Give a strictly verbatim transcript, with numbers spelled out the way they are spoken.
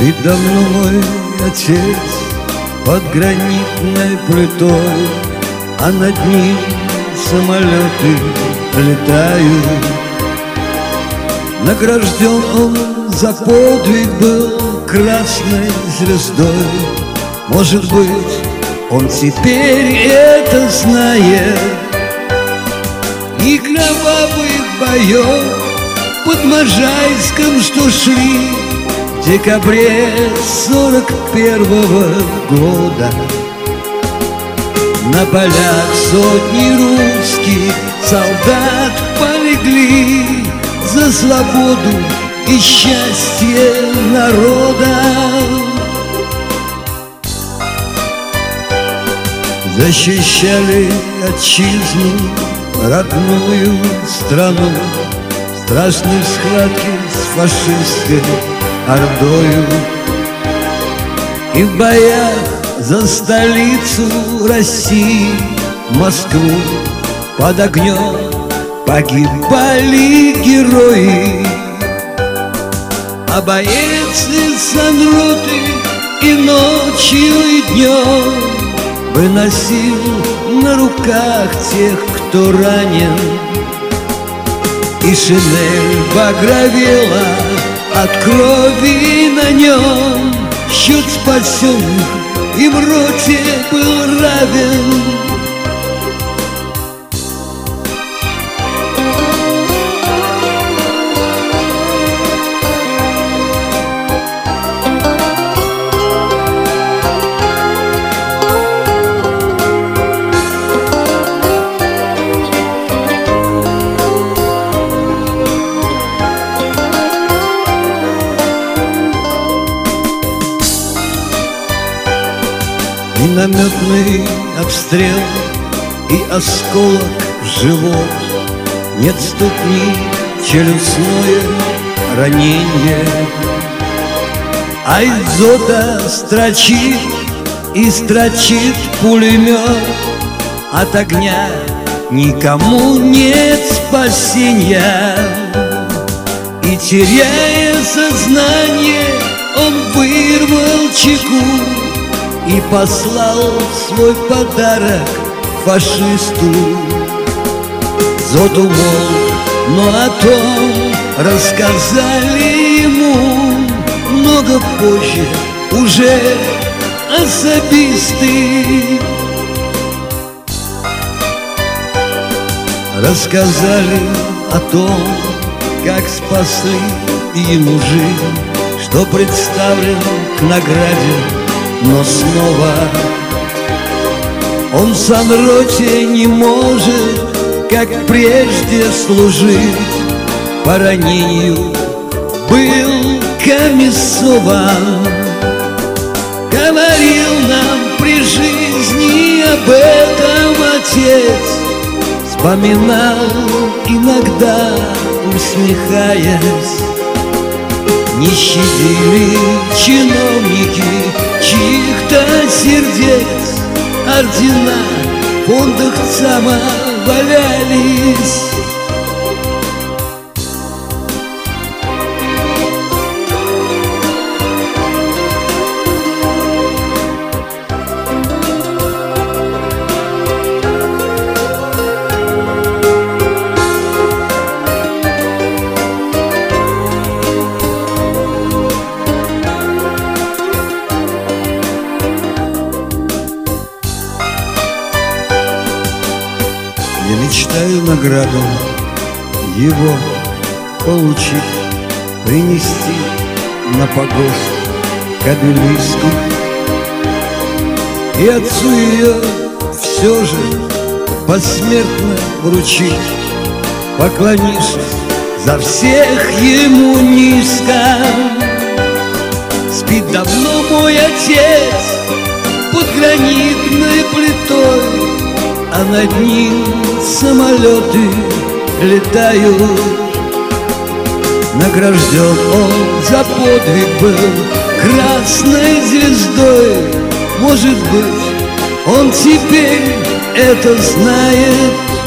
Ведь давно мой отец под гранитной плитой, а над ним самолеты летают. Награжден он за подвиг был красной звездой. Может быть, он теперь это знает. И кровавых боев под Можайском, что шли в декабре сорок первого года, на полях сотни русских солдат полегли за свободу и счастье народа. Защищали отчизну, родную страну, в страшной схватке с фашистской ордою. И в боях за столицу России, Москву, под огнем погибали герои. А боец из санроты и ночью, и днем выносил на руках тех, кто ранен. И шинель багровела от крови на нем. Счет спасенных и в роте был равен. Минометный обстрел и осколок в живот. Нет ступни, челюстное ранение. А из зода строчит и строчит пулемет. От огня никому нет спасения. И теряя сознание, он вырвал чеку и послал свой подарок фашисту. Зод умолк, но о том рассказали ему много позже уже особисты. Рассказали о том, как спасли ему жизнь, что представлен к награде. Но снова он в санроте не может, как прежде, служить. По ранению был комиссован. Говорил нам при жизни об этом отец, вспоминал иногда, усмехаясь. Не щадили чиновники чьих-то сердец, ордена в фондах ЦАМа валялись. Я мечтаю награду его получить, принести на погост к обелиску и отцу ее все же посмертно вручить, поклонившись за всех ему низко. Спит давно мой отец под гранитной плитой, а над ним самолеты летают. Награжден он за подвиг был красной звездой. Может быть, он теперь это знает.